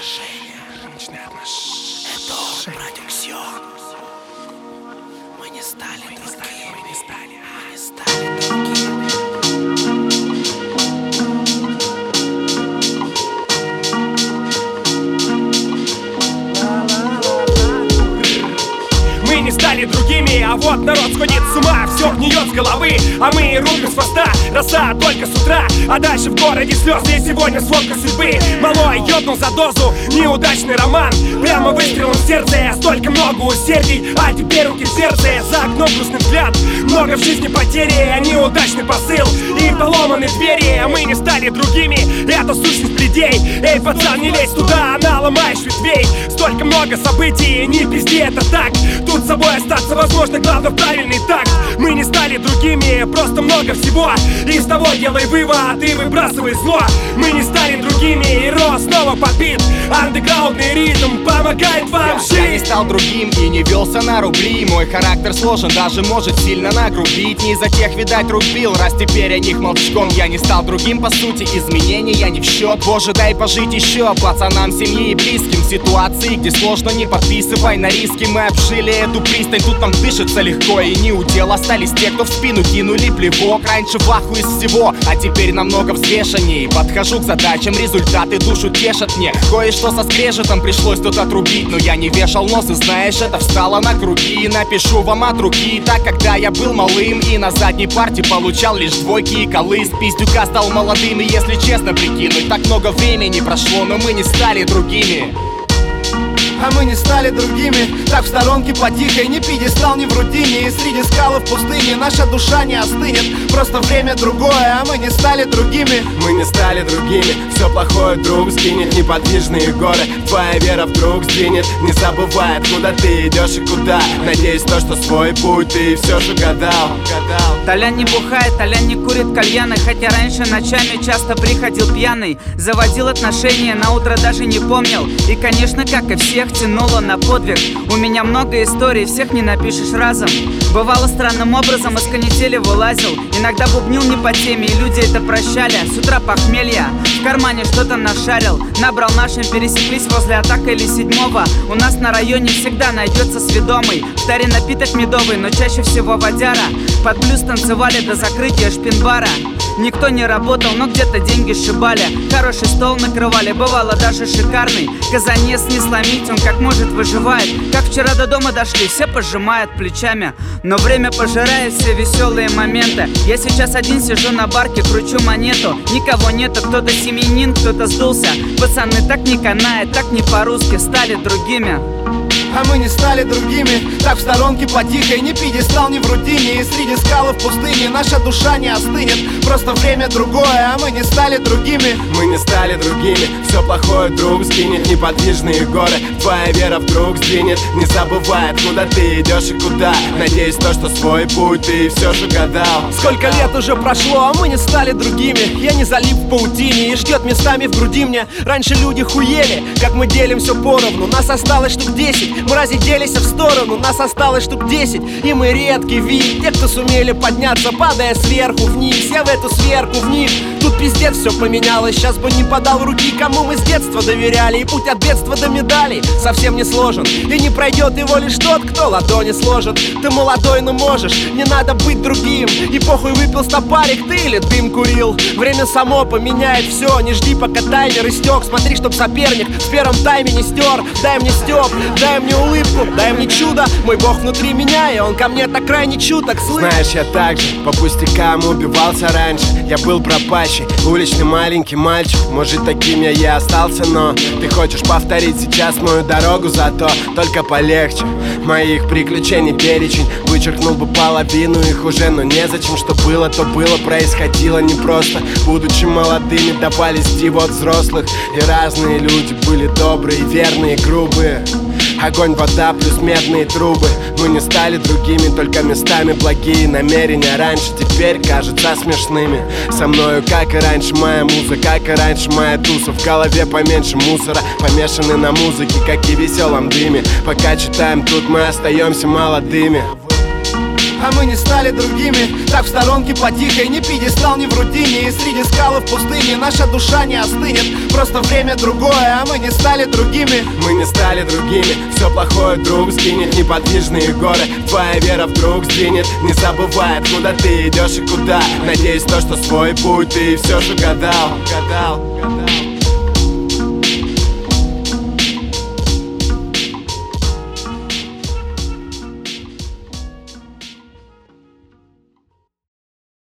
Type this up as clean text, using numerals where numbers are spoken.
Личные отношения. Это братик Ксион. Мы не стали другими. Мы не стали другими. Мы не стали другими, а вот народ сходит с ума. Все гниет с головы, а мы рубим с хвоста. Роса только с утра, а дальше в городе слезы. И сегодня сводка судьбы. Малой ёбнул за дозу, неудачный роман. Прямо выстрелом в сердце, столько много усердий. А теперь руки в сердце, за окном грустный взгляд. Много в жизни потери, а неудачный посыл. И поломаны двери, а мы не стали другими. Это сущность людей. Эй, пацан, не лезь туда, она ломаешь ветвей. Столько много событий, не пизди, это так. Тут с собой остаться возможно, главное правильный такт. Мы не стали другими, просто много всего. Из того делай вывод и выбрасывай зло. Мы не стали другими, и рост снова побит. Андеграундный ритм помогает вам жить. Я не стал другим и не велся на рубли. Мой характер сложен, даже может сильно нагрубить. Не за тех, видать, рубил, раз теперь о них молчком. Я не стал другим, по сути, изменения не в счет. Боже, дай пожить еще пацанам, семье и близким. В ситуации, где сложно, не подписывай на риски. Мы обжили эту пристань, тут нам дышится легко. И не удел, остались те, кто в спину кинули плевок. Раньше в аху из всего, а теперь намного взвешенней. Подхожу к задачам, результаты душу тешат мне. Кое-что со скрежетом пришлось тут отрубить, но я не вешал нос, и знаешь, это встало на круги. Напишу вам от руки, так когда я был малым и на задней парте получал лишь двойки и колы. С пиздюка стал молодым, и если честно прикинуть, так много времени прошло, но мы не стали другими. А мы не стали другими, так в сторонке потихо. Не пьедестал, не в рутине, и среди скал в пустыне наша душа не остынет, просто время другое. А мы не стали другими. Мы не стали другими, все плохое вдруг сгинет. Неподвижные горы, твоя вера вдруг сдвинет. Не забывай, откуда ты идешь и куда. Надеюсь, то, что свой путь ты все же угадал. Толян не бухает, Толян не курит кальяны. Хотя раньше ночами часто приходил пьяный. Заводил отношения, на утро даже не помнил. И конечно, как и всех, тянуло на подвиг. У меня много историй, всех не напишешь разом. Бывало странным образом из канители вылазил. Иногда бубнил не по теме, и люди это прощали. С утра похмелья, в кармане что-то нашарил. Набрал нашим, пересеклись возле атака или седьмого. У нас на районе всегда найдется сведомый. В таре напиток медовый, но чаще всего водяра. Под блюз танцевали до закрытия шпинбара. Никто не работал, но где-то деньги сшибали. Хороший стол накрывали, бывало даже шикарный. Казанец не сломить, он как может выживает. Как вчера до дома дошли, все пожимают плечами. Но время пожирает все веселые моменты. Я сейчас один сижу на барке, кручу монету. Никого нету, кто-то семьянин, кто-то сдулся. Пацаны, так не канает, так не по-русски, стали другими. А мы не стали другими, так в сторонке потихо. И не пьедестал, не в рутине, и среди скал в пустыне наша душа не остынет, просто время другое. А мы не стали другими. Мы не стали другими, все плохое вдруг сгинет. Неподвижные горы, твоя вера вдруг сдвинет. Не забывай, откуда ты идешь и куда. Надеюсь, то, что свой путь ты все же угадал. Сколько лет уже прошло, а мы не стали другими. Я не залип в паутине и ждет местами в груди мне. Раньше люди хуели, как мы делим все поровну. Нас осталось штук 10, мы разделись в сторону. Нас осталось штук 10, и мы редкий вид. Те, кто сумели подняться, падая сверху вниз. Я в эту сверху вниз. Тут пиздец все поменялось. Сейчас бы не подал руки, кому мы с детства доверяли. И путь от бедства до медалей совсем не сложен. И не пройдет его лишь тот, кто ладони сложит. Ты молодой, но можешь, не надо быть другим. И похуй, выпил стопарик ты или дым курил. Время само поменяет все, не жди, пока таймер истек. Смотри, чтоб соперник в первом тайме не стер. Дай мне стёб, дай мне улыбку, дай мне чудо. Мой бог внутри меня, и он ко мне так крайне чуток. Знаешь, я так же по пустякам убивался раньше. Я был пропащий, уличный маленький мальчик. Может, таким я и остался, но ты хочешь повторить сейчас мою дорогу, зато только полегче. Моих приключений перечень, вычеркнул бы половину их уже. Но незачем, что было, то было, происходило непросто. Будучи молодыми, давались диву от взрослых. И разные люди были добрые, верные, грубые. Огонь, вода плюс медные трубы. Мы не стали другими, только местами благие намерения. Раньше теперь кажутся смешными. Со мною, как и раньше, моя муза, как и раньше, моя туса. В голове поменьше мусора, помешаны на музыке, как и веселом дыме. Пока читаем тут, мы остаемся молодыми. а мы не стали другими. Так в сторонке потихо, и ни пьедестал, ни в рутине. И среди скал в пустыне наша душа не остынет. Просто время другое, а мы не стали другими. Мы не стали другими, все плохое вдруг сгинет. Неподвижные горы, твоя вера вдруг сдвинет. Не забывай, откуда ты идешь и куда. Надеюсь, то, что свой путь ты все же угадал.